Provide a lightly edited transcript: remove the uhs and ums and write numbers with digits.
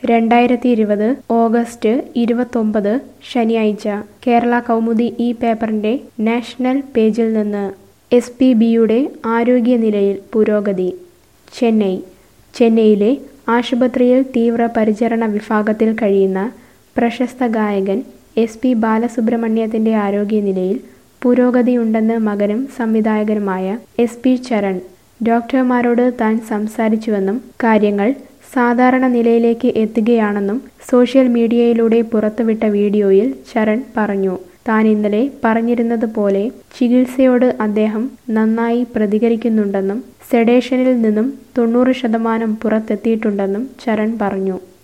2020 August 29 ശനിയാഴ്ച കേരള കൗമുദി ഈ പേപ്പറിന്റെ നാഷണൽ പേജിൽ നിന്ന് SPBയുടെ ആരോഗ്യനിലയിൽ പുരോഗതി. ചെന്നൈയിലെ ആശുപത്രിയിൽ തീവ്രപരിചരണ വിഭാഗത്തിൽ കഴിയുന്ന പ്രശസ്ത ഗായകൻ SP ബാലസുബ്രഹ്മണ്യത്തിന്റെ ആരോഗ്യനിലയിൽ പുരോഗതിയുണ്ടെന്ന് മകനും സംവിധായകനുമായ SP ചരൺ ഡോക്ടർമാരോട് താൻ സംസാരിച്ചുവെന്നും കാര്യങ്ങൾ സാധാരണ നിലയിലേക്ക് എത്തുകയാണെന്നും സോഷ്യൽ മീഡിയയിലൂടെ പുറത്തുവിട്ട വീഡിയോയിൽ ചരൺ പറഞ്ഞു. താൻ ഇന്നലെ പറഞ്ഞിരുന്നത് പോലെ ചികിത്സയോട് അദ്ദേഹം നന്നായി പ്രതികരിക്കുന്നുണ്ടെന്നും സെഡേഷനിൽ നിന്നും 90% പുറത്തെത്തിയിട്ടുണ്ടെന്നും ചരൺ പറഞ്ഞു.